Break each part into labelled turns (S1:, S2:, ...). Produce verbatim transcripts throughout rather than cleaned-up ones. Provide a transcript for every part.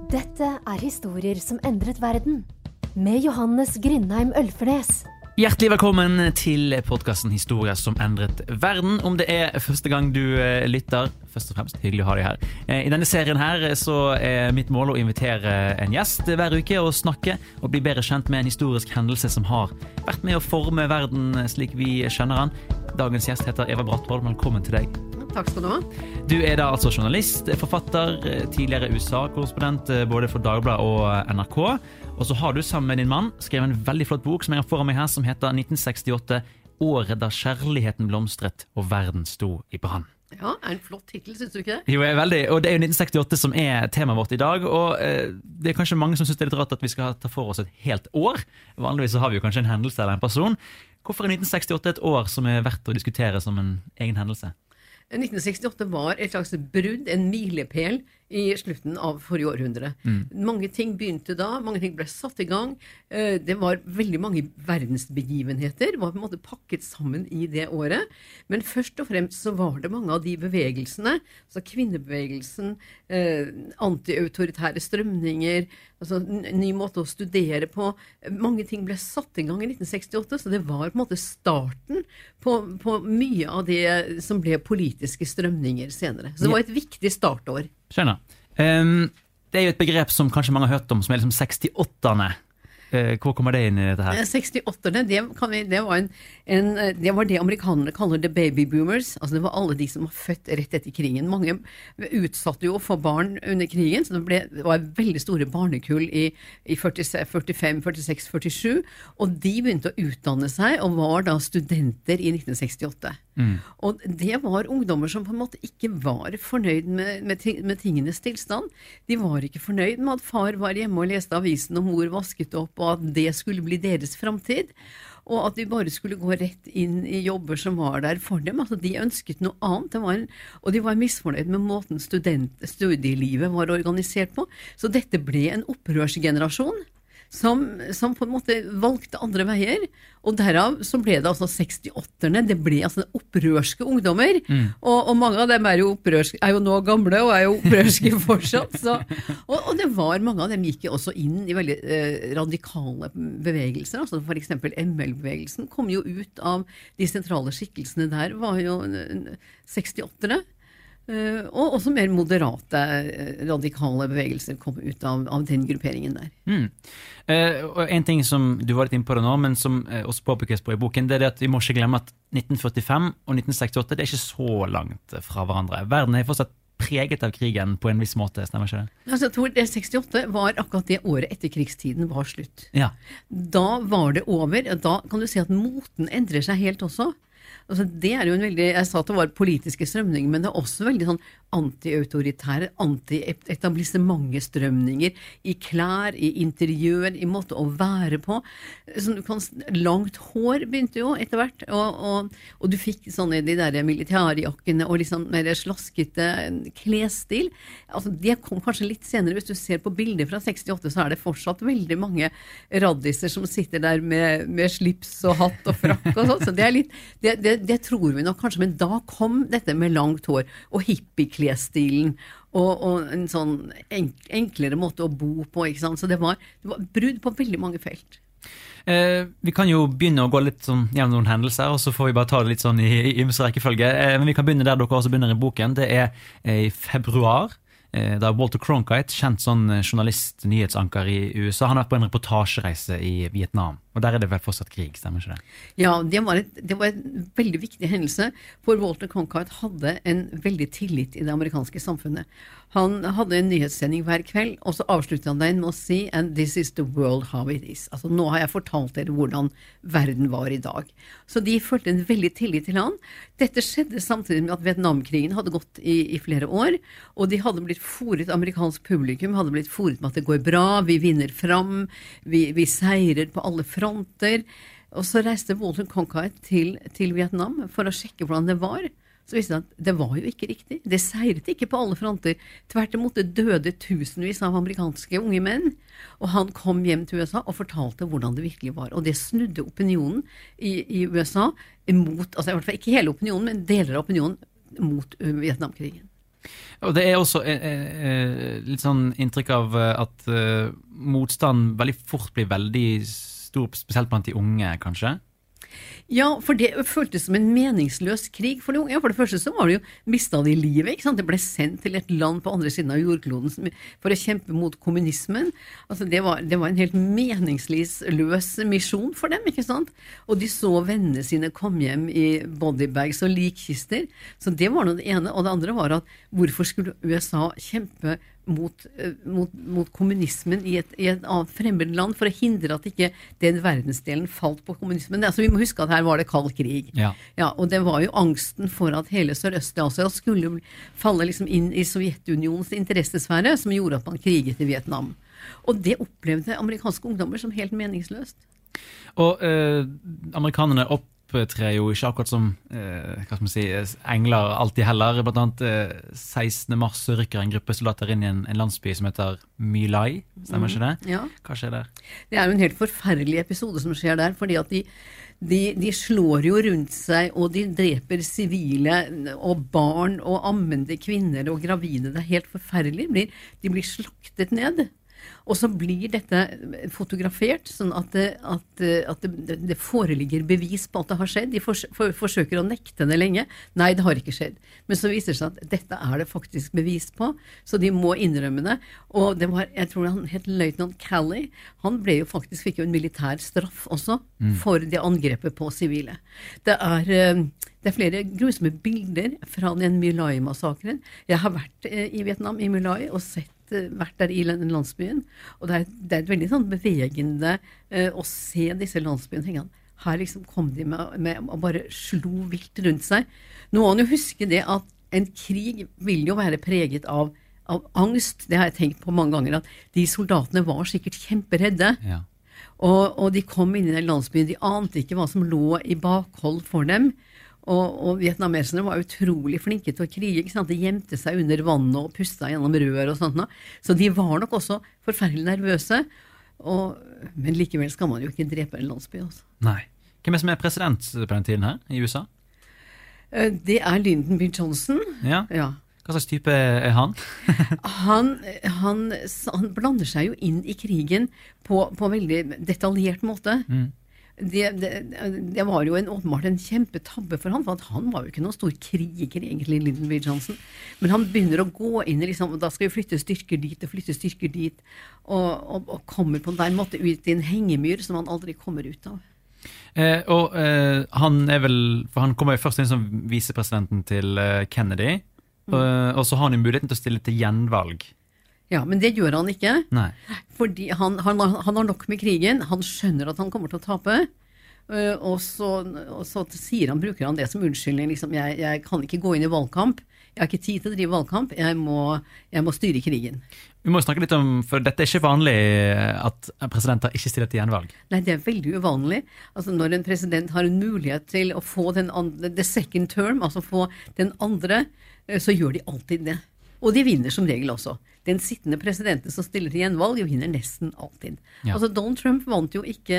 S1: Dette er historier som endret verden, med Johannes Grindheim Ølfernes.
S2: Hjertelig velkommen til podcasten Historier som endret verden. Om det er første gang du lytter, først og fremst hyggelig å ha deg her. I denne serien her så er mitt mål å invitere en gjest hver uke og snakke og bli bedre kjent med en historisk hendelse som har vært med å forme verden slik vi kjenner den. Dagens gjest heter Eva Brattvold. Velkommen til deg.
S3: Takk skal du ha.
S2: Du er da altså journalist, forfatter, tidligere U S A-korrespondent både for Dagbladet og N R K. Og så har du sammen med din mann skrevet en veldig flott bok som jeg har foran meg her, som heter nitten sekstiåtte, året da kjærligheten blomstret og verden sto i brann.
S3: Ja, er en flott titel, synes du ikke det?
S2: Jo, jeg er veldig, og det er jo nitten sekstiåtte som er temaet vårt i dag, og eh, det er kanskje mange som synes det er litt rart at vi skal ta for oss et helt år. Vanligvis så har vi jo kanskje en hendelse eller en person. Hvorfor er nitten sekstiåtte et år som er verdt å diskutere som en egen hendelse?
S3: nitten sekstiåtte var et slags brudd, en milepæl i slutten av forrige århundre. Mm. Mange ting begynte da, mange ting ble satt i gang. Det var veldig mange verdensbegivenheter, var på en måte pakket sammen i det året. Men først og fremst så var det mange av de bevegelsene, altså kvinnebevegelsen, eh, anti-autoritære strømninger, altså ny måte å studere på. Mange ting ble satt i gang i nitten sekstiåtte, så det var på en måte starten på, på mye av det som ble politiske strømninger senere. Så det var et viktig startår.
S2: Skjønner. Um, det er jo et begrep som kanskje mange har hørt om, som er liksom sekstiåtterne. Uh, hvor kommer det inn i dette her?
S3: sekstiåtterne, det, kan vi, det, var en, en, det var det amerikanerne kaller the baby boomers. Altså det var alle de som var født rett etter krigen. Mange utsatte jo for barn under krigen, så det, ble, det var veldig store barnekull i, i førtifem, førtiseks, førtisju, og de begynte å utdanne seg og var da studenter i nitten sekstiåtte. Mm. Og det var ungdommer som på en måte ikke var fornøyd med, med, med tingenes tilstand. De var ikke fornøyd med at far var hjemme og leste avisen og mor vasket opp, og at det skulle bli deres framtid, og at de bare skulle gå rett inn i jobber som var der for dem. Altså de ønsket noe annet, det var en, og de var misfornøyd med måten student, studielivet var organisert på. Så dette ble en opprørsgenerasjon som, som på en måte valgte andre veier, og derav så ble det altså sekstiåtterne, det ble altså opprørske ungdommer, mm. og, og mange av dem er jo, opprørske, er jo nå gamle og er jo opprørske fortsatt, så, og, og det var mange av dem gikk jo også inn i veldig eh, radikale bevegelser, altså for eksempel M L-bevegelsen kom jo ut av de sentrale skikkelsene der, var jo sekstiåtterne, Uh, og også mer moderate, uh, radikale bevegelser kom ut av, av den grupperingen der.
S2: Mm. Uh, og en ting som du var litt inne på det nå, men som uh, også påpekes på i boken, det er det at vi må ikke glemme at nitten førtifem og nitten sekstiåtte, det er ikke så langt fra hverandre. Verden er fortsatt preget av krigen på en viss måte, stemmer ikke det?
S3: Altså, jeg tror det sekstiåtte var akkurat det året etter krigstiden var slutt.
S2: Ja.
S3: Da var det over, da kan du si at moten endrer seg helt også. Altså, det er jo en veldig, jeg sa at det var politiske strømninger, men det er også veldig sånn anti-autoritære, anti-etablissementstrømninger i klær, i interiør, i måte å være på. Så du kan, langt hår begynte jo etter hvert, og, og, og du fikk sånne de der militærjakkene og liksom mer slaskete klesstil. Altså, det kom kanskje litt senere. Hvis du ser på bilder fra sekstiåtte, så er det fortsatt veldig mange raddiser som sitter der med, med slips og hatt og frakk og sånt. Så det er litt, det, det, det tror vi nok kanskje, men da kom dette med langt hår og hippie-klesstilen og, og en sånn enk, enklere måte å bo på, ikke sant? Så det var, det var brudd på veldig mange felt.
S2: Eh, vi kan jo begynne å gå litt sånn gjennom noen hendelser, og så får vi bare ta det litt sånn i, i ymse rekkefølge. Eh, men vi kan begynne der dere også begynner i boken. Det er eh, i februar, eh, da Walter Cronkite, kjent sånn journalist, nyhetsanker i U S A, han har vært på en reportasjereise i Vietnam. Og der er det vel fortsatt krig, stemmer ikke det?
S3: Ja, det var, et, det var en veldig viktig hendelse, for Walter Cronkite hadde en veldig tillit i det amerikanske samfunnet. Han hadde en nyhetssending hver kveld, og så avsluttet han den med å si «And this is the world how it is». Altså, nå har jeg fortalt dere hvordan verden var i dag. Så de følte en veldig tillit til han. Dette skjedde samtidig med at Vietnamkrigen hadde gått i, i flere år, og de hadde blitt foret, amerikansk publikum hadde blitt foret med at det går bra, vi vinner fram, vi, vi seirer på alle fronter. Og så reiste Walter Cronkite til, til Vietnam for å sjekke hvordan det var. Så visste han at det var jo ikke riktig. Det seiret ikke på alle fronter. Tvert imot, det døde tusenvis av amerikanske unge menn. Og han kom hjem til U S A og fortalte hvordan det virkelig var. Og det snudde opinionen i, i U S A mot, altså i hvert fall ikke hele opinionen, men deler av opinionen mot Vietnamkrigen.
S2: Og det er også eh, eh, litt sånn inntrykk av at eh, motstand veldig fort blir veldig stor, spesielt blant de unge, kanskje?
S3: Ja, for det føltes som en meningsløs krig for de unge. For det første så var det jo mistet de livet, ikke sant? Det ble sendt til et land på andre siden av jordkloden for å kjempe mot kommunismen. Altså det var, det var en helt meningsløs misjon for dem, ikke sant? Og de så vennene sine komme hjem i bodybags og likkister. Så det var noe det ene. Og det andre var at hvorfor skulle U S A kjempe Mot, mot, mot kommunismen i et, i et fremmed land for å hindre at ikke den verdensdelen falt på kommunismen. Altså, vi må huske at her var det kald krig.
S2: Ja.
S3: Ja, og det var jo angsten for at hele Sørøst-Asia skulle falle liksom inn i Sovjetunionens interessesfære som gjorde at man kriget i Vietnam. Og det opplevde amerikanske ungdommer som helt meningsløst.
S2: Og eh, amerikanerne opp opptrer jo ikke akkurat som eh, hva skal man si, engler alltid heller. Blant annet eh, sekstende mars rykker en gruppe soldater inn i en, en landsby som heter My Lai, stemmer
S3: Mm,
S2: ikke det?
S3: ja.
S2: Hva skjer der?
S3: Det er jo en helt forferdelig episode som skjer der, fordi at de, de, de slår jo rundt seg, og de dreper sivile og barn og ammende kvinner og gravide. Det er helt forferdelig. De blir, de blir slaktet ned. Og så blir dette fotografert, sånn at, det, at, at det, det foreligger bevis på at det har skjedd. De fors, for, forsøker å nekte det lenge. Nei, det har ikke skjedd. Men så viser det seg at dette er det faktisk bevis på, så de må innrømme det. Og det var, jeg tror han het løytnant Calley, han ble jo faktisk, fikk jo en militær straff også, mm. for det angrepet på sivile. Det er... Det er flere grusomme bilder fra den My Lai-massakren. Jeg har vært eh, i Vietnam, i My Lai, og sett, eh, vært der i den landsbyen. Og det er, det er veldig sånn bevegende eh, å se disse landsbyene. Her liksom kom de med, med og bare slo vilt rundt seg. Nå må man jo huske det at en krig vil jo være preget av, av angst. Det har jeg tenkt på mange ganger, at de soldatene var sikkert kjemperedde.
S2: Ja.
S3: Og, og de kom inn i den landsbyen, de ante ikke hva som lå i bakhold for dem. Og, og vietnameserne var utrolig flinke til å krige, ikke sant? De gjemte seg under vannet og pusta gjennom rør og sånt. Så de var nok også forferdelig nervøse, og, men likevel skal man jo ikke drepe en landsby. Altså.
S2: Nei. Hvem er som er president på den tiden her i U S A?
S3: Det er Lyndon B. Johnson.
S2: Ja.
S3: Ja.
S2: Hva slags type er han?
S3: han, han? Han blander seg jo inn i krigen på, på en veldig detaljert måte. Mm. Det, det, det var jo en, åpenbart en kjempetabbe for han, for at han var jo ikke noen stor kriger egentlig, Lyndon B. Johnson. Men han begynner å gå inn i liksom, da skal vi flytte styrker dit og flytte styrker dit, og, og, og kommer på den måte ut i en hengemyr som han aldri kommer ut av.
S2: Eh, og eh, han er vel, for han kommer jo først inn som visepresidenten til eh, Kennedy, mm. og, og så har han jo muligheten til å stille til gjenvalg.
S3: Ja, men det gjør han ikke.
S2: Nei.
S3: Fordi han, han, han har nok med krigen. Han skjønner at han kommer til å tape. Uh, og, så, og så sier han, bruker han det som unnskyldning. Liksom, jeg, jeg kan ikke gå inn i valgkamp. Jeg har ikke tid til å drive valgkamp. Jeg må, jeg må styre krigen. Vi
S2: må snakke litt om, for dette er ikke vanlig at presidenter ikke stiller til gjenvalg.
S3: Nei, det er veldig uvanlig. Altså når en president har en mulighet til å få den andre, the second term, altså få den andre, så gjør de alltid det. Og de vinner som regel også. Den sittende presidenten som stiller til gjenvalg, de vinner nesten alltid. Ja. Altså Donald Trump vant jo ikke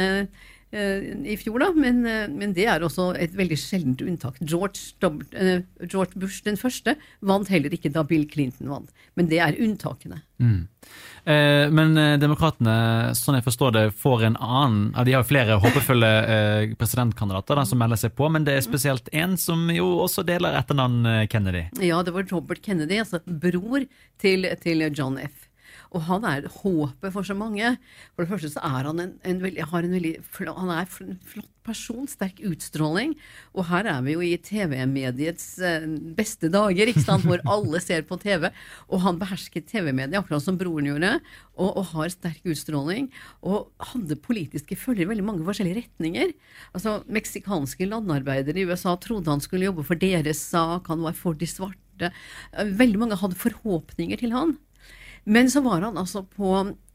S3: uh, i fjor da, men, uh, men det er også et veldig sjeldent unntak. George, uh, George Bush den første vant heller ikke da Bill Clinton vant. Men det er unntakene.
S2: Mm. Eh, men eh, demokratene, sånn jeg forstår det, får en annen, ja, de har flere håpefulle eh, presidentkandidater da, som melder seg på, men det er spesielt en som jo også deler etternavn Kennedy.
S3: Ja, det var Robert Kennedy, altså bror til, til John F. Og han er håpet for så mange. For det første så er han en, en veldig, har en veldig, han er en flott person, sterk utstråling. Og her er vi jo i T V-mediets beste dager, ikke sant, hvor alle ser på T V. Og han behersket T V-mediet akkurat som broren gjorde, og, og har sterk utstråling. Og hadde politiske følger veldig mange forskjellige retninger. Altså, meksikanske landarbeidere i U S A trodde han skulle jobbe for deres sak, han var for de svarte. Veldig mange hadde forhåpninger til han. Men så var han altså på,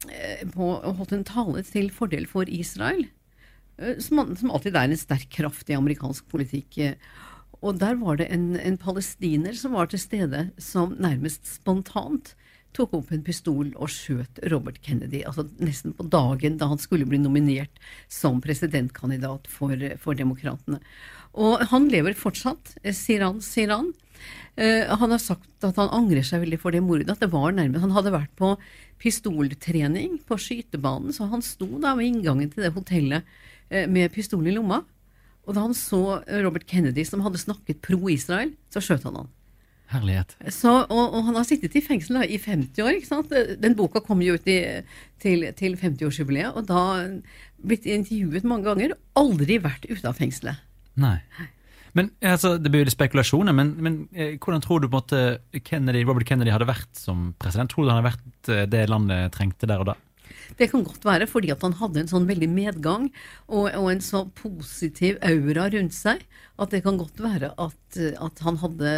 S3: på holdt en tale til fordel for Israel, som, som alltid er en sterk kraft i amerikansk politikk. Og der var det en, en palestiner som var til stede, som nærmest spontant tok opp en pistol og skjøt Robert Kennedy, altså nesten på dagen da han skulle bli nominert som presidentkandidat for, for demokratene. Og han lever fortsatt, sier han, sier han. Uh, han har sagt at han angrer seg veldig for det mordet, at det var nærmest. Han hadde vært på pistoltrening på skytebanen, så han sto da ved inngangen til det hotellet uh, med pistol i lomma. Og da han så Robert Kennedy som hadde snakket pro-Israel, så skjøt han han.
S2: Herlighet.
S3: Så, og, og han har sittet i fengsel da, i femti år, ikke sant? Den boka kom jo ut i, til, til femti-årsjubileet, og da blitt intervjuet mange ganger, aldri vært ute av fengselet.
S2: Nei. Men altså, det blir jo spekulasjoner, men, men eh, hvordan tror du på en måte Kennedy, Robert Kennedy hadde vært som president? Tror du han hadde vært eh, det landet trengte der og da?
S3: Det kan godt være, fordi at han hadde en sånn veldig medgang og, og en så positiv aura rundt seg, at det kan godt være at, at han hadde,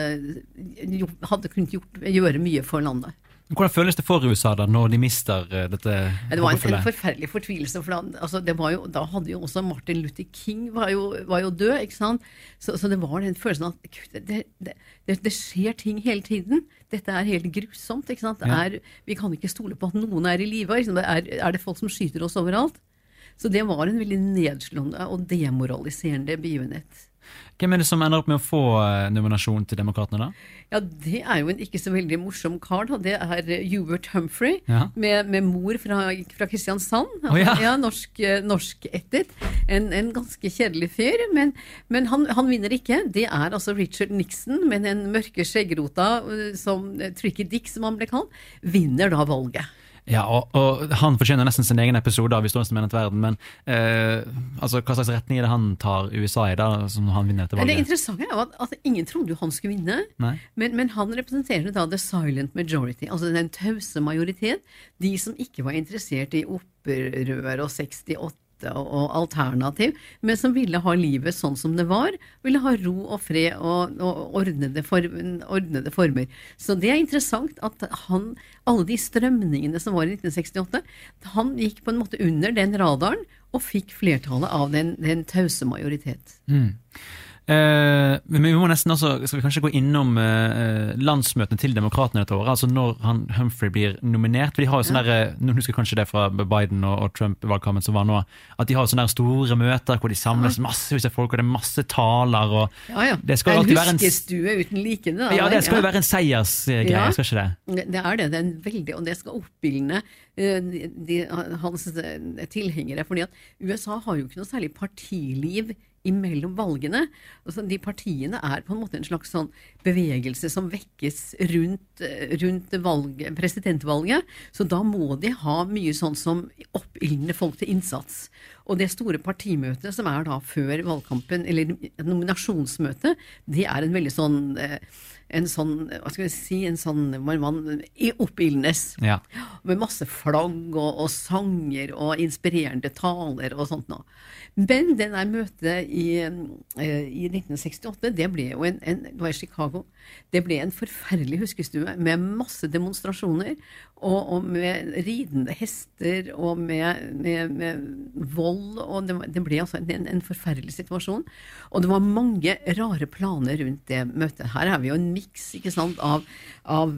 S3: hadde kunnet gjort, gjøre mye for landet.
S2: Hvordan føles det for U S A da, når de mister uh, dette?
S3: Det var en, en forferdelig fortvilelse, for da, altså det var jo, da hadde jo også Martin Luther King var jo, var jo død, ikke sant? Så, så det var den følelsen at det, det, det, det skjer ting hele tiden. Dette er helt grusomt, ikke sant? Det er, vi kan ikke stole på at noen er i live. Liksom. Er, er det folk som skyter oss overalt? Så det var en veldig nedslående og demoraliserende begivenhet.
S2: Hvem er det som ender opp med å få nominasjon til demokratene da?
S3: Ja, det er jo en ikke så veldig morsom kar da. Det er Hubert Humphrey,
S2: ja.
S3: med, med mor fra, fra Kristiansand.
S2: Oh, ja.
S3: Ja, norsk, norsk ettet. En, en ganske kjedelig fyr, men, men han, han vinner ikke. Det er altså Richard Nixon, med den mørke skjeggrota, som Tricky Dick, som han ble kalt, vinner da valget.
S2: Ja, og, og han fortjener nesten sin egen episode av Historiens menet verden, men eh, altså, hva slags retning er det han tar U S A i da, som han vinner etter valget?
S3: Det interessante er jo at, at ingen trodde jo han skulle vinne, men, men han representerer da the silent majority, altså den tause majoritet, de som ikke var interessert i opprør og sekstiåtte og alternativ, men som ville ha livet sånn som det var, ville ha ro og fred og, og ordnede, form, ordnede former. Så det er interessant at han, alle de strømningene som var i nitten sekstiåtte, han gikk på en måte under den radaren og fikk flertallet av den, den tause majoritet.
S2: Mm. Uh, men vi må nesten også, skal vi kanskje gå innom uh, landsmøtene til demokratene dette året, altså når han, Humphrey blir nominert, for de har jo sånne, ja. der, nå husker kanskje det fra Biden og, og Trump-valgkampen som var nå, at de har sånne der store møter hvor de samles massevis av folk, og det er masse taler, og
S3: ja, ja.
S2: det skal jo alltid være en
S3: huskestue uten likende. Da.
S2: Ja, det skal jo
S3: ja.
S2: være en seiersgreie, ja. skal ikke det?
S3: Det er det, det er en veldig, og det skal oppildne uh, de, de, hans uh, tilhengere, fordi at U S A har jo ikke noe særlig partiliv imellom valgene. Altså, de partiene er på en måte en slags sånn bevegelse som vekkes rundt, rundt valget, presidentvalget, så da må de ha mye sånn som oppildner folk til innsats. Og det store partimøtet som er da før valgkampen, eller nominasjonsmøtet, det er en veldig sånn en sånn, hva skal vi si, en sånn hvor man oppildnes
S2: ja.
S3: med masse flagg og, og sanger og inspirerende taler og sånt nå. Men det der møtet i, i nitten sekstiåtte, det ble jo en, en, det var i Chicago, det ble en forferdelig huskestue med masse demonstrasjoner og, og med ridende hester og med, med, med vold, og det, det ble altså en, en forferdelig situasjon. Og det var mange rare planer rundt det møtet. Her er vi jo en miks, ikke sant, av, av,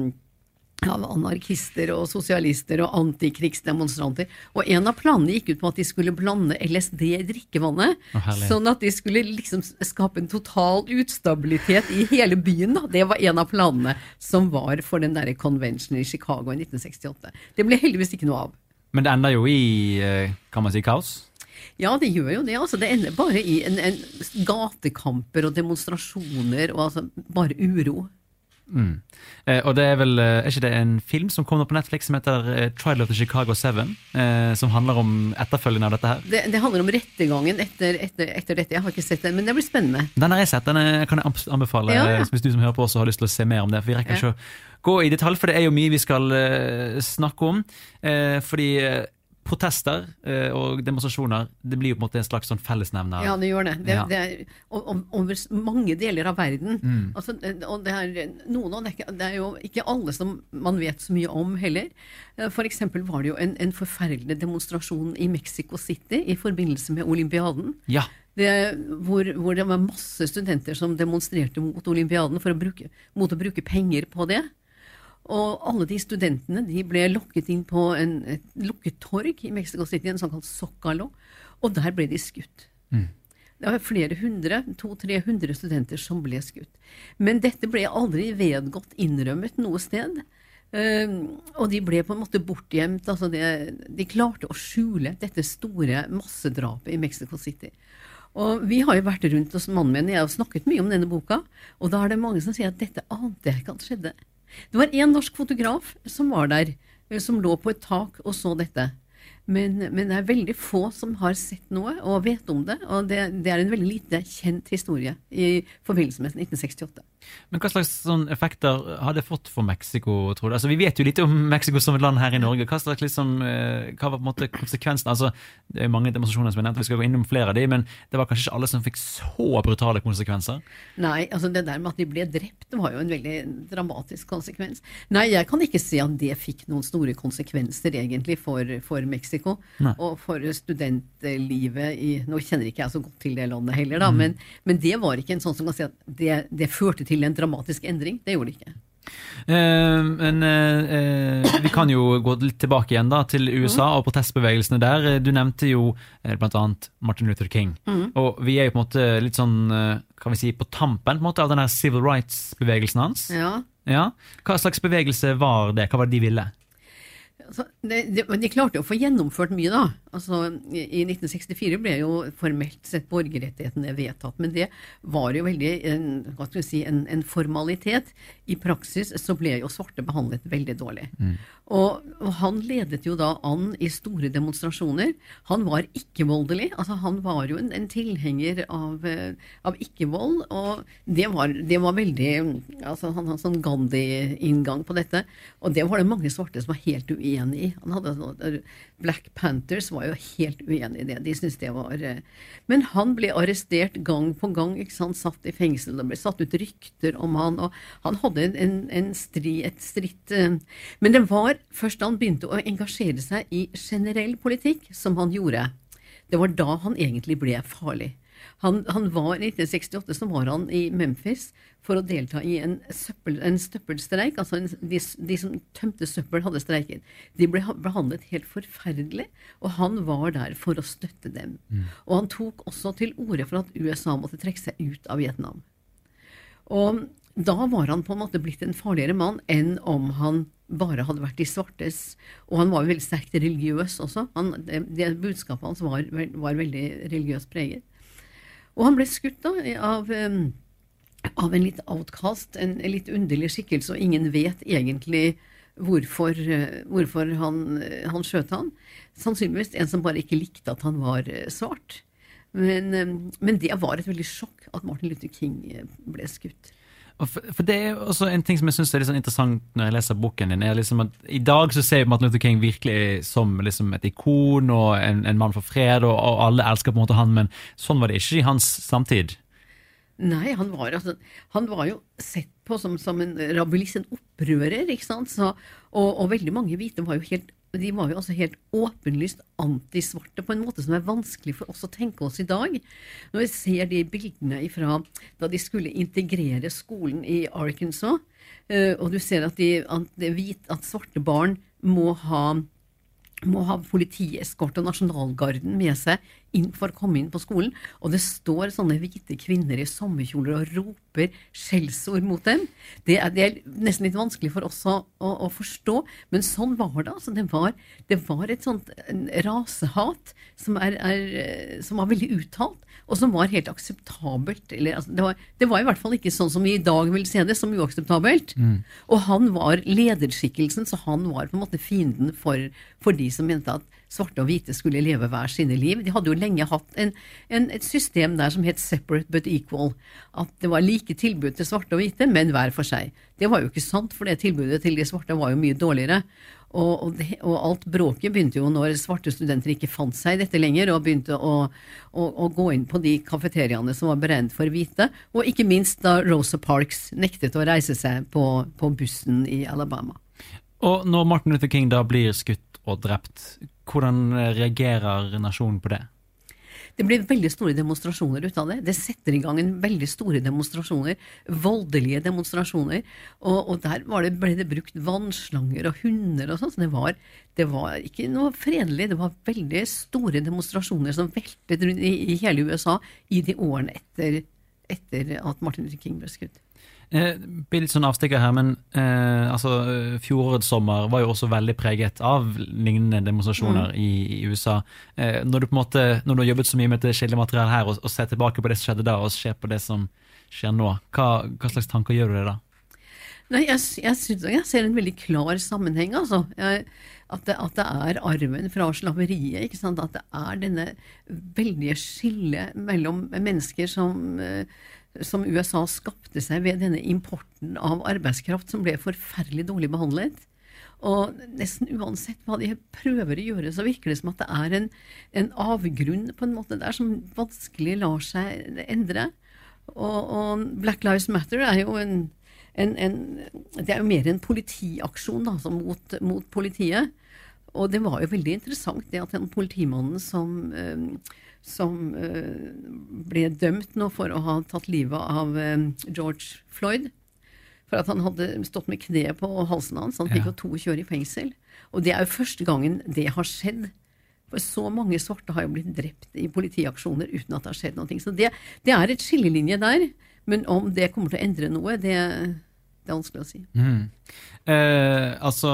S3: av anarkister og sosialister og antikrigsdemonstranter. Og en av planene gikk ut på at de skulle blande L S D i drikkevannet, oh, sånn at de skulle liksom skape en total utstabilitet i hele byen. Da. Det var en av planene som var for den der convention i Chicago i nitten sekstiåtte. Det ble heldigvis ikke noe av.
S2: Men det ender jo i, kan man si, kaos?
S3: Ja, det gjør jo det. Altså, det ender bare i en, en gatekamper og demonstrasjoner og altså, bare uro.
S2: Mm. Eh, og det er vel, er ikke det en film som kommer på Netflix som heter eh, Trial of the Chicago Seven, eh, som handler om etterfølgende av dette her?
S3: Det, det handler om rettegangen etter, etter, etter dette. Jeg har ikke sett den, men det blir spennende.
S2: Den har jeg sett, den er, kan jeg anbefale ja, ja. hvis du som hører på også har lyst til å se mer om det, for vi rekker ja. ikke å gå i detalj, for det er jo mye vi skal uh, snakke om, uh, fordi uh, protester uh, og demonstrasjoner, det blir jo på en måte en slags sånn fellesnevner.
S3: Ja, det gjør det. Det,
S2: ja.
S3: det er over mange deler av verden.
S2: Mm.
S3: Altså, og det er, noen av det, det er jo ikke alle som man vet så mye om heller. For eksempel var det jo en, en forferdelig demonstrasjon i Mexico City i forbindelse med olympiaden.
S2: Ja.
S3: Det, hvor, hvor det var masse studenter som demonstrerte mot olympiaden for å bruke, mot å bruke penger på det. Og alle de studentene de ble lokket inn på en, et lukket torg i Mexico City, en såkalt Zócalo, og der ble de skutt. Mm. Det var flere hundre, to-tre hundre studenter som ble skutt. Men dette ble aldri vedgått innrømmet noe sted. Uh, og de ble på en måte bortgjemt. Altså det, de klarte å skjule dette store massedrapet i Mexico City. Og vi har jo vært rundt hos mannen min, jeg har snakket mye om denne boka, og da er det mange som sier at dette ante jeg ikke at skjedde. Det var en norsk fotograf som var der, som lå på et tak og så dette. Men, men det er veldig få som har sett noe og vet om det, og det, det er en veldig lite kjent historie i forbindelse med nitten sekstiåtte.
S2: Men hva slags sånn effekter har det fått for Mexico, tror du? Altså, vi vet jo litt om Mexico som et land her i Norge. Hva slags liksom, hva var på en måte konsekvensen? Altså, det er mange demonstrasjoner som er nevnt, vi skal gå innom flere av de, men det var kanskje ikke alle som fikk så brutale konsekvenser?
S3: Nei, altså det der med at de ble drept, det var jo en veldig dramatisk konsekvens. Nei, jeg kan ikke se at det fikk noen store konsekvenser egentlig for, for Mexico. Nei. Og for studentlivet i, nå kjenner ikke jeg så godt til det landet heller da, mm. men, men det var ikke en sånn som kan si at det, det førte til en dramatisk endring, det gjorde det ikke.
S2: Uh, men uh, vi kan jo gå litt tilbake igjen da til U S A mm. og protestbevegelsene der. Du nevnte jo uh, blant annet Martin Luther King, mm. og vi er jo på en måte litt sånn, uh, kan vi si, på tampen på en måte av den her civil rights-bevegelsen hans.
S3: Ja.
S2: Ja. Hva slags bevegelse var det? Hva var det de ville?
S3: Altså, de, de, de klarte å få gjennomført mye da. Altså, i, i nitten sekstifire ble jo formelt sett borgerrettighetene vedtatt, men det var jo veldig en, hva skal vi si, en, en formalitet. I praksis så ble jo svarte behandlet veldig dårlig. Mm. Og, og han ledet jo da an i store demonstrasjoner. Han var ikke-voldelig, altså han var jo en, en tilhenger av, av ikke-vold, og det var, det var veldig, altså han hadde en sånn Gandhi-inngang på dette, og det var det mange svarte som var helt uenig i. Han hadde, Black Panthers var jo helt uenig i det, de syntes det var, men han ble arrestert gang på gang, ikke sant, satt i fengsel, det ble satt ut rykter om han, og han hadde en, en stri, et stritt, men det var først da han begynte å engasjere seg i generell politikk, som han gjorde. Det var da han egentlig ble farlig. Han, han var, I nitten sekstiåtte så var han i Memphis for å delta i en, søppel, en støppelstreik, altså en, de, de som tømte søppel hadde streiket. De ble behandlet helt forferdelig, og han var der for å støtte dem. Mm. Og han tok også til orde for at U S A måtte trekke seg ut av Vietnam. Og da var han på en måte blitt en farligere mann enn om han bare hadde vært de svartes, og han var jo veldig sterkt religiøs også. Han, det, det budskapet hans var, var veldig religiøst preget. Og han ble skutt da av, av en litt outcast, en, en litt underlig skikkelse, og ingen vet egentlig hvorfor, hvorfor han, han skjøt han. Sannsynligvis en som bare ikke likte at han var svart. Men, men det var et veldig sjokk at Martin Luther King ble skutt.
S2: For, for det er også en ting som jeg synes er litt sånn interessant når jeg leser boken din, er liksom at i dag så ser vi Martin Luther King virkelig som liksom et ikon og en, en mann for fred, og, og alle elsker på en måte han, men sånn var det ikke i hans samtid.
S3: Nei, han var, altså, han var jo sett på som, som en rabulist, en opprører, ikke sant? Så, og, og veldig mange hvite var jo helt de var jo også helt åpenlyst antisvarte på en måte som er vanskelig for oss å tenke oss i dag. Når vi ser de bildene ifra da de skulle integrere skolen i Arkansas, og du ser at, de, at, det hvit, at svarte barn må ha, må ha politieskort og nasjonalgarden med seg inn for å komme inn på skolen, og det står sånne hvite kvinner i sommerkjoler og roper skjellsord mot dem. Det er, det er nesten litt vanskelig for oss å, å, å forstå, men sånn var det. Altså, det, var, det var et sånt rasehat som, er, er, som var veldig uttalt, og som var helt akseptabelt. Eller, altså, det, var, det var i hvert fall ikke sånn som vi i dag vil se det, som uakseptabelt. Mm. Og han var lederskikkelsen, så han var på en måte fienden for, for de som mente at svarte og hvite skulle leve hver sine liv. De hadde jo lenge hatt en, en, et system der som het separate but equal. At det var like tilbud til svarte og hvite, men hver for seg. Det var jo ikke sant, for det tilbudet til de svarte var jo mye dårligere. Og, og, det, og alt bråket begynte jo når svarte studenter ikke fant seg i dette lenger, og begynte å, å, å gå inn på de kafeteriaene som var beregnet for hvite, og ikke minst da Rosa Parks nektet å reise seg på, på bussen i Alabama.
S2: Og når Martin Luther King da blir skutt og drept, hvordan reagerer nasjonen på det?
S3: det blir veldig store demonstrasjoner ut av det. Det setter i gang en veldig store demonstrasjoner, voldelige demonstrasjoner, og, og der var det, ble det brukt vannslanger og hunder og sånn, så det var, det var ikke noe fredelig, det var veldig store demonstrasjoner som veltet rundt i, i hele U S A i de årene etter, etter at Martin Luther King ble skutt.
S2: Det blir litt sånn avstikker her, men eh, altså, fjorårets sommer var jo også veldig preget av lignende demonstrasjoner mm. i, i U S A. Eh, når du på en måte, når du har jobbet så mye med dette kildematerialet her, og, og ser tilbake på det som skjedde da, og ser på det som skjer nå, hva, hva slags tanker gjør du det da?
S3: Nei, jeg, jeg, synes, jeg ser en veldig klar sammenheng, altså. Jeg, at, det, at det er arven fra slaveriet, ikke sant? At det er denne veldige skille mellom mennesker som... som U S A skapte seg ved denne importen av arbeidskraft som ble forferdelig dårlig behandlet. Og nesten uansett hva de prøver å gjøre, så virker det som at det er en, en avgrunn på en måte der som vanskelig lar seg endre. Og, og Black Lives Matter er jo en, en, en det er jo mer en politiaksjon da, altså mot, mot politiet. Og det var jo veldig interessant det at den politimannen som... som uh, ble dømt nå for å ha tatt livet av uh, George Floyd, for at han hadde stått med kneet på halsen hans. Han fikk jo ja. tjueto år i fengsel. Og det er jo første gangen det har skjedd. For så mange svarte har jo blitt drept i politiaksjoner uten at det har skjedd noe. Så det, det er et skillelinje der. Men om det kommer til å endre noe, det, det er vanskelig å si.
S2: Mm. Uh, altså...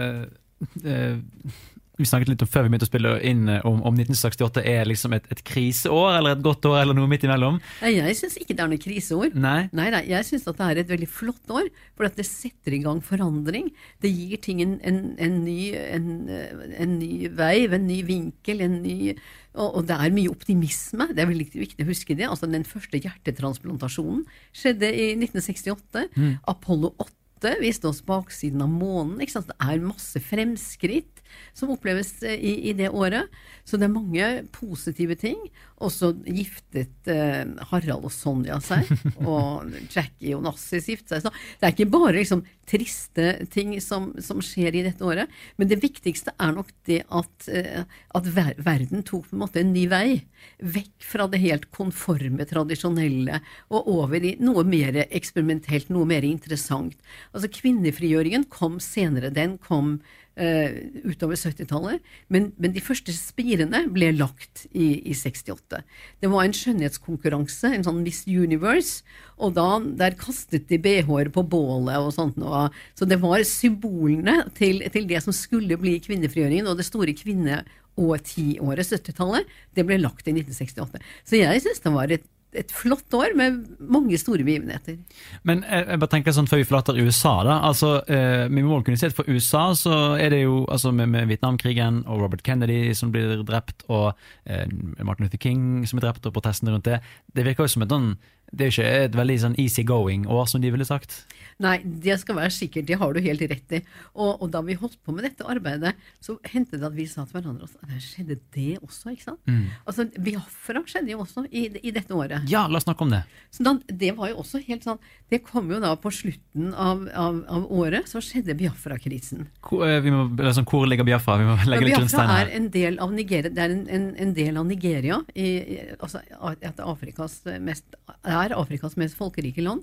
S2: Uh, uh, Vi snakket litt om før vi begynte å spille inn om, om nitten sekstiåtte er liksom et, et kriseår, eller et godt år, eller noe midt imellom.
S3: Nei, jeg synes ikke det er noe kriseår.
S2: Nei?
S3: Nei, nei, jeg synes at det er et veldig flott år, for at det setter i gang forandring. Det gir ting en, en, en, ny, en, en ny vei, en ny vinkel, en ny... Og, og det er mye optimisme, det er veldig viktig å huske det. Altså den første hjertetransplantasjonen skjedde i nitten sekstiåtte. Mm. Apollo åtte viste oss baksiden av månen, ikke sant? Det er masse fremskritt som oppleves i, i det året. Så det er mange positive ting. Og så giftet eh, Harald og Sonja seg, og Jackie og Nassis giftet seg. Så det er ikke bare liksom, triste ting som, som skjer i dette året, men det viktigste er nok det at, eh, at ver verden tok på en måte en ny vei, vekk fra det helt konforme, tradisjonelle, og over i noe mer eksperimentelt, noe mer interessant. Altså kvinnefrigjøringen kom senere, den kom Uh, utover syttitallet, men, men de første spirene ble lagt i, i sekstiåtte. Det var en skjønnhetskonkurranse, en sånn Miss Universe, og da, der kastet de B H-er på bålet og sånt noe. Så det var symbolene til, til det som skulle bli kvinnefrigjøringen, og det store kvinne- og tiåret, syttitallet, det ble lagt i nitten sekstiåtte. Så jeg synes det var et et flott år med mange store begivenheter. Men
S2: jeg, jeg bare tenker sånn før vi forlater U S A da, altså eh, vi må kunne si at for U S A så er det jo altså med, med Vietnamkrigen og Robert Kennedy som blir drept og eh, Martin Luther King som blir drept og protestene rundt det, det virker jo som et sånn det er jo ikke et veldig sånn easy-going år, som de ville sagt.
S3: Nei, det skal være sikkert, det har du helt rett i. Og, og da vi holdt på med dette arbeidet, så hendte det at vi sa til hverandre at det skjedde det også, ikke sant? Mm. Altså, Biafra skjedde jo også i, i dette året.
S2: Ja, la oss snakke om det.
S3: Så da, det var jo også helt sånn, det kom jo da på slutten av, av, av året, så skjedde Biafra-krisen.
S2: Hvor, vi må, liksom, hvor ligger Biafra? Vi må legge litt grunnstein her.
S3: Biafra er en del av Nigeria, det er en, en, en del av Nigeria, i, altså et Afrikas mest er Afrikas mest folkerike land.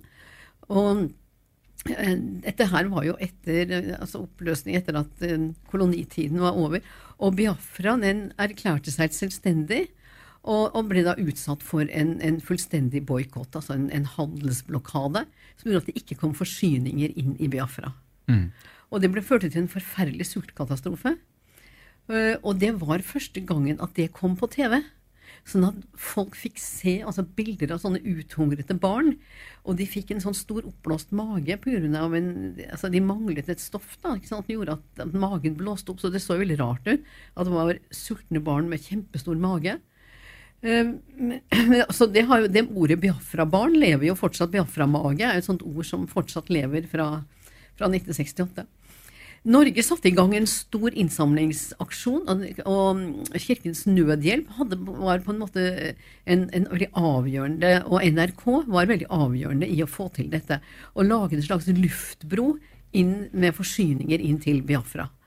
S3: Og dette her var jo etter altså oppløsning etter at kolonitiden var over. Og Biafra den erklærte seg selvstendig og, og ble da utsatt for en, en fullstendig boykott, altså en, en handelsblokade, som gjorde at det ikke kom forsyninger inn i Biafra. Mm. Og det ble ført til en forferdelig sultkatastrofe. Og det var første gangen at det kom på T V. Sånn at folk fikk se altså bilder av sånne uthungrete barn, og de fikk en sånn stor oppblåst mage på grunn av en, altså de manglet et stoff da, ikke sant, det gjorde at, at magen blåste opp, så det så veldig rart ut, at det var sultne barn med kjempestor mage. Um, så det, har jo, det ordet Biafra-barn lever jo fortsatt, Biafra-mage er et sånt ord som fortsatt lever fra, fra nitten sekstiåtte. Norge satte i gang en stor innsamlingsaksjon, og, og Kirkens Nødhjelp hadde, var på en måte en, en veldig avgjørende, og N R K var veldig avgjørende i å få til dette, og lage en slags luftbro inn med forsyninger inn til Biafra.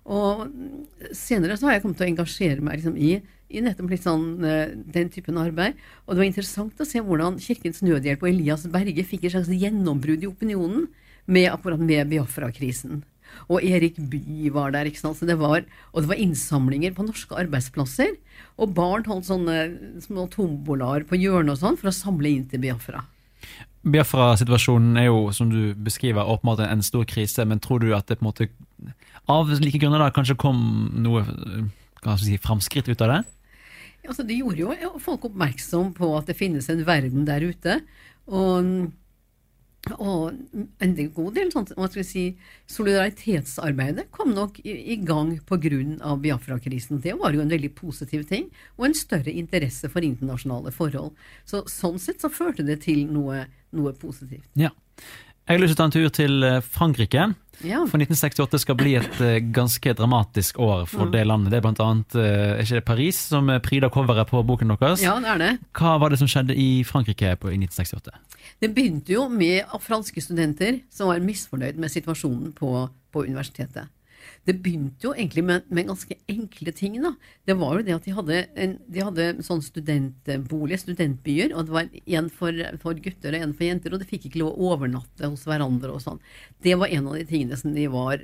S3: Og senere så har jeg kommet til å engasjere meg liksom, i, i nettopp litt sånn, den typen arbeid. Og det var interessant å se hvordan Kirkens Nødhjelp og Elias Berge fikk et slags gjennombrudd i opinionen med akkurat med Biafra-krisen. Og Erik Bye var der, ikke sant? Så det var, og det var innsamlinger på norske arbeidsplasser, og barn holdt sånne små tombolaer på hjørnet og sånn for å samle inn til Biafra.
S2: Biafra-situasjonen er jo, som du beskriver, åpenbart en stor krise, men tror du at det på en måte, av like grunner da, kanskje kom noe kan jeg si, framskritt ut av det?
S3: Ja, altså det gjorde jo folk oppmerksom på at det finnes en verden der ute, og Og en god del sånn, hva skal jeg si, solidaritetsarbeidet kom nok i, i gang på grunn av Biafra-krisen. Det var jo en veldig positiv ting, og en større interesse for internasjonale forhold. Så sånn sett så førte det til noe, noe positivt.
S2: Ja. Jeg har lyst til å ta en tur til Frankrike.
S3: Ja.
S2: For nitten sekstiåtte skal bli et ganske dramatisk år for mm. det landet. Det er blant annet, er ikke det Paris som pryder coveret på boken deres?
S3: Ja, det er det.
S2: Hva var det som skjedde i Frankrike på, i nitten sekstiåtte?
S3: Det begynte jo med franske studenter som var misfornøyd med situasjonen på, på universitetet. Det begynte jo egentlig med, med ganske enkle ting da. Det var jo det at de hadde, en, de hadde sånn studentbolig, studentbyer, og det var en for, for gutter og en for jenter, og de fikk ikke lov å overnatte hos hverandre og sånn. Det var en av de tingene som de var,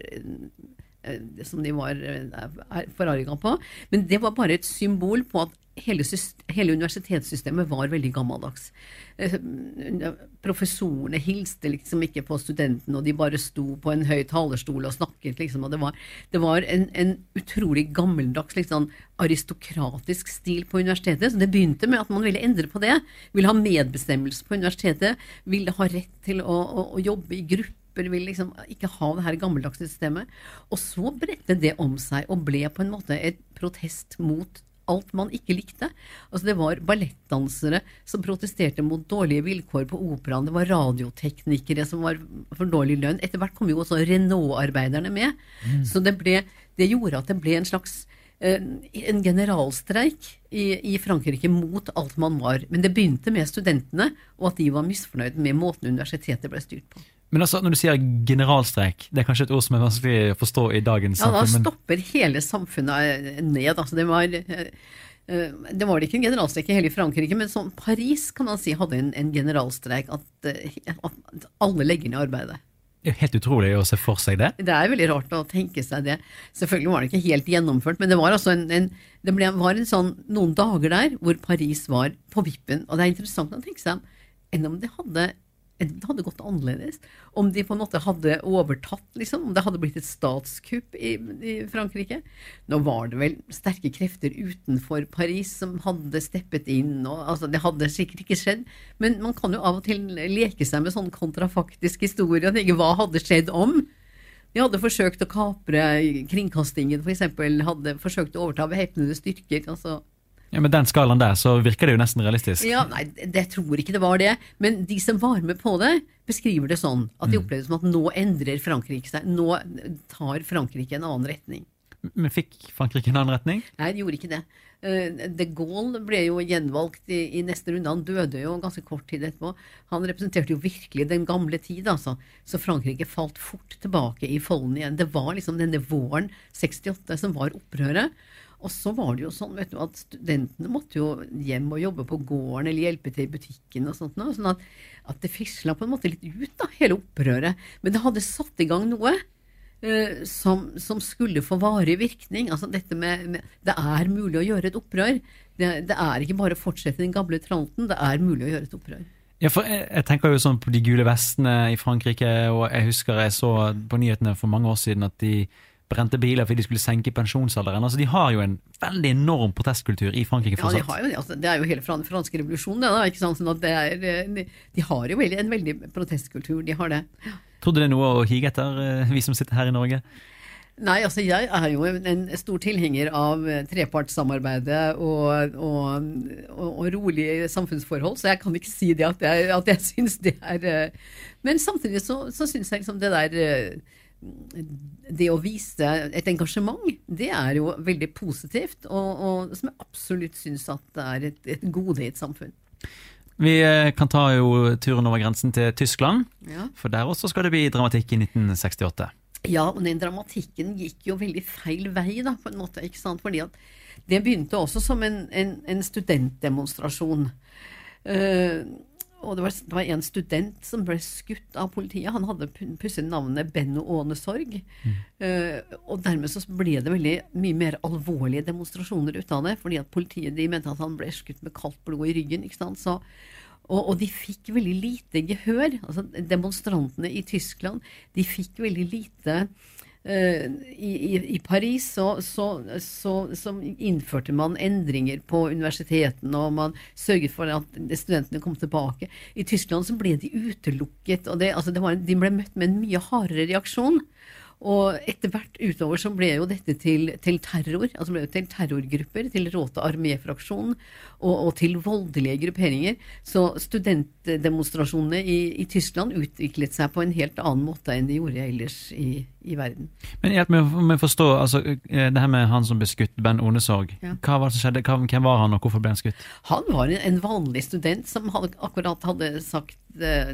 S3: som de var forarget på. Men det var bare et symbol på at Hele, hele universitetssystemet var veldig gammeldags. Professorene hilste liksom ikke på studentene, og de bare sto på en høy talerstol og snakket liksom, og det var, det var en, en utrolig gammeldags liksom, aristokratisk stil på universitetet, så det begynte med at man ville endre på det, ville ha medbestemmelse på universitetet, ville ha rett til å, å, å jobbe i grupper, ville liksom ikke ha det her gammeldagse systemet, og så bredte det om seg og ble på en måte et protest mot alt man ikke likte. Altså det var ballettdansere som protesterte mot dårlige vilkår på operaen, det var radioteknikere som var for dårlig lønn. Etter hvert kom jo også Renault-arbeiderne med. Mm. Så det, ble, det gjorde at det ble en slags eh, en generalstreik i, i Frankrike mot alt man var. Men det begynte med studentene, og at de var misfornøyd med måten universitetet ble styrt på.
S2: Men altså, når du sier generalstreik, det er kanskje et ord som er vanskelig å forstå i dagens samfunn?
S3: Ja, da stopper hele samfunnet ned. Altså, det var, det var ikke en generalstreik i hele Frankrike, men som Paris, kan man si, hadde en, en generalstreik at, at alle legger ned arbeidet.
S2: Det er helt utrolig å se for seg det.
S3: Det er veldig rart å tenke seg det. Selvfølgelig var det ikke helt gjennomført, men det var altså en, en, det ble, var en sånn, noen dager der hvor Paris var på vippen, og det er interessant å tenke seg enn om det hadde det hadde gått annerledes, om de på en måte hadde overtatt, liksom, om det hadde blitt et statskupp i, i Frankrike. Nå var det vel sterke krefter utenfor Paris som hadde steppet inn, og altså, det hadde sikkert ikke skjedd, men man kan jo av og til leke seg med sånn kontrafaktisk historie og tenke, hva hadde skjedd om? De hadde forsøkt å kapre kringkastingen, for eksempel, hadde forsøkt å overta bevæpnede styrker, altså.
S2: Ja, med den skalaen der, så virker det jo nesten realistisk.
S3: Ja, nei, det tror ikke det var det. Men de som var med på det, beskriver det sånn, at de opplevde som at nå endrer Frankrike seg. Nå tar Frankrike en annen retning.
S2: Men fikk Frankrike en annen retning?
S3: Nei, de gjorde ikke det. De Gaulle ble jo gjenvalgt i, i neste runde. Han døde jo ganske kort tid etterpå. Han representerte jo virkelig den gamle tid, altså. Så Frankrike falt fort tilbake i folden igjen. Det var liksom denne våren sekstiåtte som var opprøret. Og så var det jo sånn, vet du, at studentene måtte jo hjem og jobbe på gården eller hjelpe til i butikken og sånt, sånn at, at det fislet på en måte litt ut da, hele opprøret. Men det hadde satt i gang noe uh, som, som skulle få varig virkning. Altså dette med, med, det er mulig å gjøre et opprør. Det, det er ikke bare å fortsette den gamle tralten, det er mulig å gjøre et opprør.
S2: Ja, for jeg, jeg tenker jo sånn på de gule vestene i Frankrike, og jeg husker jeg så på nyhetene for mange år siden at de brente biler fordi de skulle senke pensjonsalderen. Altså, de har jo en veldig enorm protestkultur i Frankrike fortsatt. Ja, de har jo det. Altså, det er jo hele frans franske revolusjonen, det da, ikke sant? Sånn at det er, de, de har jo veldig, en veldig protestkultur, de har det. Tror du det er noe å hige etter, vi som sitter her i Norge?
S3: Nei, altså jeg er jo en stor tilhenger av trepartssamarbeidet og, og, og, og rolig samfunnsforhold, så jeg kan ikke si det at jeg, at jeg synes det er. Men samtidig så, så synes jeg liksom det der det å vise et engasjement, det er jo veldig positivt, og, og som jeg absolutt synes at det er et, et gode i et samfunn.
S2: Vi kan ta jo turen over grensen til Tyskland,
S3: ja.
S2: For der også skal det bli dramatikk i nitten sekstiåtte.
S3: Ja, og den dramatikken gikk jo veldig feil vei, da, på en måte, ikke sant? Fordi at det begynte også som en, en, en studentdemonstrasjon. Uh, og det var, det var en student som ble skutt av politiet. Han hadde pusset navnet Benno Ånesorg. Mm. Uh, og dermed så ble det veldig mye mer alvorlige demonstrasjoner ut av det, fordi at politiet de mente at han ble skutt med kaldt blod i ryggen, ikke sant? Så Og, og de fikk veldig lite gehør. Altså, demonstrantene i Tyskland, de fikk veldig lite uh, i, i, I Paris så, så, så, så innførte man endringer på universitetene, og man sørget for at studentene kom tilbake. I Tyskland så ble de utelukket, og det, altså det var en, de ble møtt med en mye hardere reaksjon. Og etter hvert utover så ble jo dette til, til terror, altså ble det til terrorgrupper, til Rote Armé-fraksjonen og, og til voldelige grupperinger. Så studentdemonstrasjonene i, i Tyskland utviklet seg på en helt annen måte enn de gjorde ellers i, i verden. Men
S2: hjelp meg med å forstå, altså, det her med han som ble skutt, Ben Ånesorg, ja. Hva var det som skjedde? Hvem var han, og hvorfor ble han skutt?
S3: Han var en vanlig student som hadde, akkurat hadde sagt eh,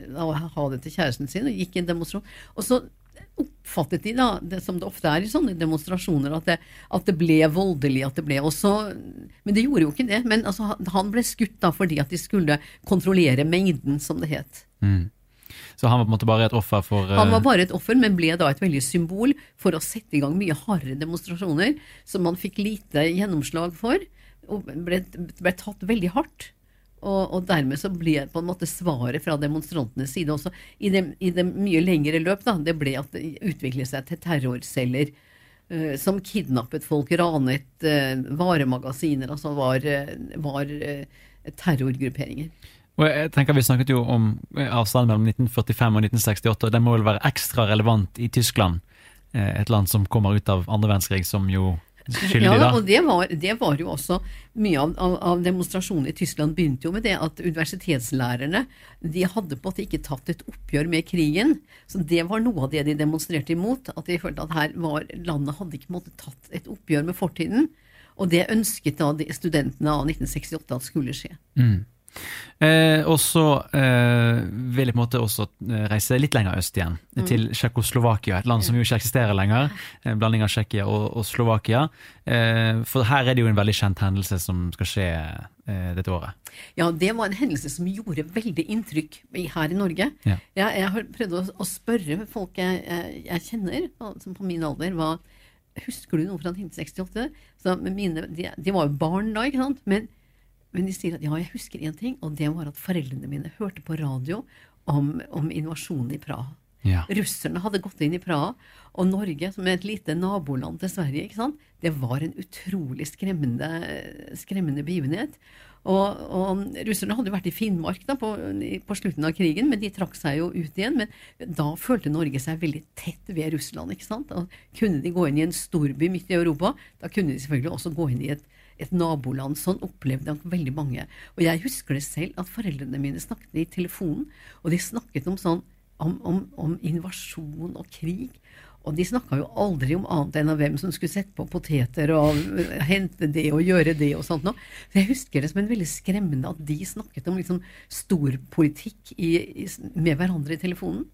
S3: ha det til kjæresten sin, og gikk i en demonstrasjon. Og så oppfattet de da, det, som det ofte er i sånne demonstrasjoner, at det, at det ble voldelig, at det ble også, men det gjorde jo ikke det, men altså, han ble skutt da fordi at de skulle kontrollere mengden, som det het.
S2: Mm. Så han var på en måte bare et offer for... Uh...
S3: Han var bare et offer, men ble da et veldig symbol for å sette i gang mye hardere demonstrasjoner, som man fikk lite gjennomslag for, og ble, ble tatt veldig hardt. Og, og dermed så ble på en måte svaret fra demonstrantenes side også i det, i det mye lengre løp da, det ble at det utviklet seg til terrorceller uh, som kidnappet folk, ranet uh, varemagasiner, altså var, uh, var uh, terrorgrupperinger.
S2: Og jeg tenker vi snakket jo om avstanden mellom nitten førtifem og nitten sekstiåtte, og den må vel være ekstra relevant i Tyskland, uh, et land som kommer ut av andre verdenskrig som jo skyldig da.
S3: Ja, og det var, det var jo også mye av, av, av demonstrasjonen i Tyskland begynte jo med det at universitetslærerne, de hadde på en måte ikke tatt et oppgjør med krigen, så det var noe av det de demonstrerte imot, at de følte at her var, landet hadde ikke på en måte tatt et oppgjør med fortiden, og det ønsket da de studentene av nitten sekstiåtte at skulle skje.
S2: Mm. Eh, og så eh, vil jeg på en måte også reise litt lenger øst igjen, mm. til Tsjekkoslovakia, et land som jo ikke eksisterer lenger, en blanding av Tsjekkia og, og Slovakia. Eh, for her er det jo en veldig kjent hendelse som skal skje eh, dette året.
S3: Ja, det var en hendelse som gjorde veldig inntrykk her i Norge. Ja. Jeg, jeg har prøvd å, å spørre folk jeg, jeg, jeg kjenner, som på min alder, hva, husker du noe fra nitten sekstiåtte? Så mine, de, de var jo barn da, ikke sant? Men Men de sier at ja, jeg husker en ting, og det var at foreldrene mine hørte på radio om, om invasjonen i Praha. Ja. Russerne hadde gått inn i Praha, og Norge, som er et lite naboland til Sverige, ikke sant? Det var en utrolig skremmende, skremmende begivenhet. Og, og russerne hadde vært i Finnmark da, på, på slutten av krigen, men de trakk seg jo ut igjen. Men da følte Norge seg veldig tett ved Russland, ikke sant? Og kunne de gå inn i en storby midt i Europa, da kunne de selvfølgelig også gå inn i et et naboland. Sånn opplevde nok veldig mange. Og jeg husker det selv at foreldrene mine snakket i telefonen, og de snakket om sånn, om, om, om invasjon og krig. Og de snakket jo aldri om annet enn av hvem som skulle sette på poteter og hente det og gjøre det og sånt noe. Så jeg husker det som en veldig skremmende at de snakket om liksom storpolitikk i, i, med hverandre i telefonen.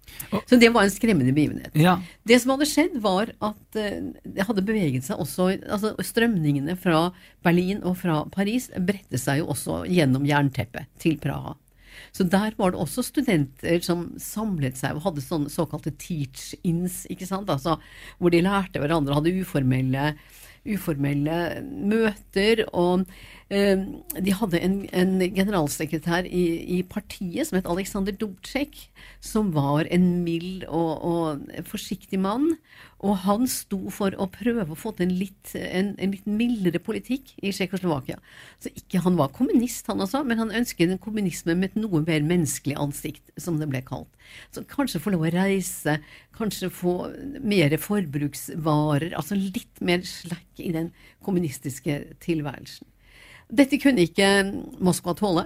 S3: Så det var en skremmende begivenhet. Ja. Det som hadde skjedd var at uh, det hadde beveget seg også, altså strømningene fra Berlin og fra Paris bredte seg jo også gjennom jernteppet til Praha. Så der var det også studenter som samlet seg og hadde sånne såkalte teach-ins, ikke sant? Altså, hvor de lærte hverandre, hadde uformelle uformelle møter, og eh, de hadde en, en generalsekretær i, i partiet som het Alexander Dubček, som var en mild og, og forsiktig mann, og han sto for å prøve å få til en litt, en, en litt mildere politikk i Tsjekkoslovakia. Så ikke han var kommunist han også, men han ønsket en kommunisme med et noe mer menneskelig ansikt, som det ble kalt. Så kanskje få lov å reise, kanskje få mer forbruksvarer, altså litt mer slekk i den kommunistiske tilværelsen. Dette kunne ikke Moskva tåle.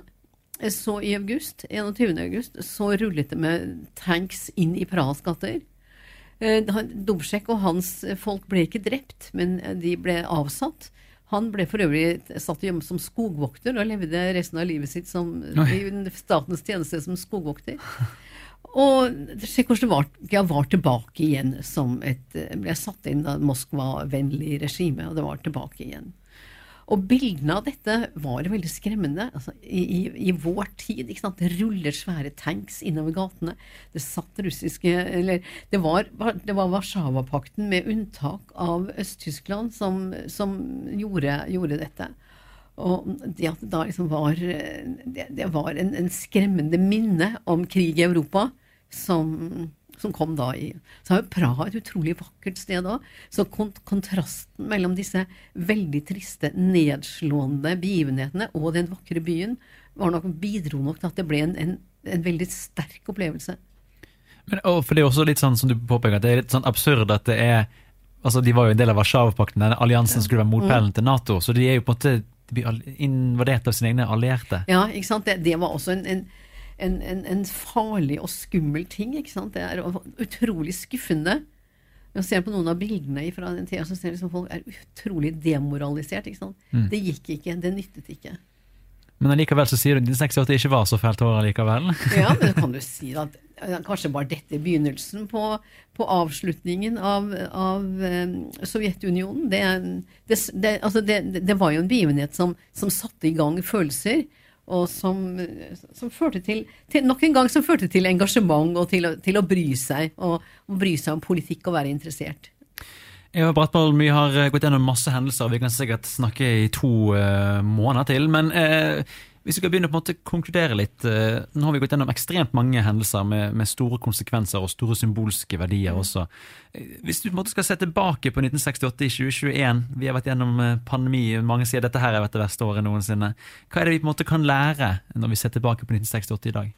S3: Så i august, enogtyvende august, så rullet det med tanks inn i Prahas gater. Dubček og hans folk ble ikke drept, men de ble avsatt. Han ble for øvrig satt hjemme som skogvokter og levde resten av livet sitt som, i statens tjeneste som skogvokter. Og Tsjekkoslovakia var tilbake igjen som et, ble satt inn av Moskva-vennlig regime, og det var tilbake igjen. Og bildene av dette var veldig skremmende. Altså, i, i, I vår tid, ikke sant? Det ruller svære tanks innover gatene. Det satt russiske, eller det var, det var Warszawa-pakten med unntak av Øst-Tyskland som, som gjorde, gjorde dette. Og det at det da liksom var, det, det var en, en skremmende minne om krig i Europa, som, som kom da i. Så har jo Praha et utrolig vakkert sted også. Så kont- kontrasten mellom disse veldig triste, nedslående begivenhetene og den vakre byen var nok, bidro nok til at det ble en, en, en veldig sterk opplevelse.
S2: Men, og for det er også litt sånn som du påpeker, at det er litt sånn absurd at det er, altså de var jo en del av Warszawa-pakten, denne alliansen skulle være motpellen til NATO, så de er jo på en måte de blir invadert av sine egne allierte.
S3: Ja, ikke sant? Det, det var også en, en En, en, en farlig og skummel ting, ikke sant? Det er utrolig skuffende. Når jeg ser på noen av bildene fra den tida, så ser jeg liksom folk er utrolig demoralisert, ikke sant? Mm. Det gikk ikke, det nyttet ikke.
S2: Men allikevel så sier du at sekstiåtte ikke var så fælt år allikevel.
S3: Ja, men kan du si at kanskje bare dette begynnelsen på, på avslutningen av, av um, Sovjetunionen. Det, det, det, altså det, det var jo en begivenhet som, som satte i gang følelser, og som, som førte til, til, nok en gang som førte til engasjement og til, til å bry seg, og, og bry seg om politikk og være interessert.
S2: Eva Brattvoll, vi har gått gjennom masse hendelser, vi kan sikkert snakke i to uh, måneder til, men uh, hvis vi skal begynne på en måte å konkludere litt, uh, nå har vi gått gjennom ekstremt mange hendelser med, med store konsekvenser og store symbolske verdier mm. også. Hvis du på en måte skal se tilbake på nitten sekstiåtte i tjue tjueen, vi har vært gjennom pandemi, mange sier dette her har vært det verste året noensinne. Hva er det vi på en måte kan lære når vi ser tilbake på nitten sekstiåtte i dag?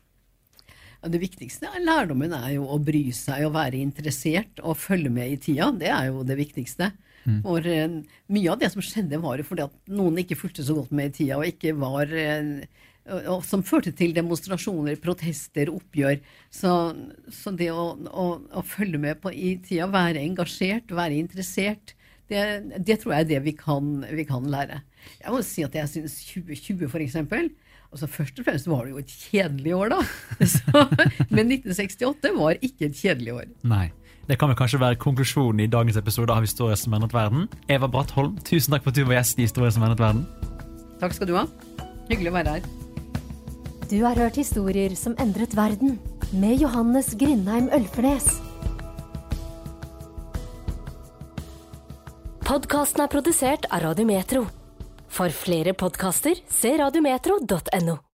S3: Ja, det viktigste er lærdommen er jo å bry seg og være interessert og følge med i tida. Det er jo det viktigste. Mm. For uh, mye av det som skjedde var jo fordi at noen ikke fulgte så godt med i tida, og ikke var, uh, og som førte til demonstrasjoner, protester, oppgjør. Så, så det å, å, å følge med på i tida, være engasjert, være interessert, det, det tror jeg er det vi kan, vi kan lære. Jeg må si at jeg synes tjue tjue for eksempel, altså først og fremst var det jo et kjedelig år da. Så, men nitten sekstiåtte var ikke et kjedelig år.
S2: Nei. Det kan vel kanskje være konklusjonen i dagens episode av Historie som endret verden. Eva Brattholm, tusen takk for at du var gjest i Historie som endret verden.
S3: Takk skal du ha. Hyggelig å være her.
S1: Du har hørt historier som endret verden, med Johannes Grindheim Ølfernes.
S4: Podcasten er produsert av Radio Metro. For flere podcaster, se radiometro punktum no.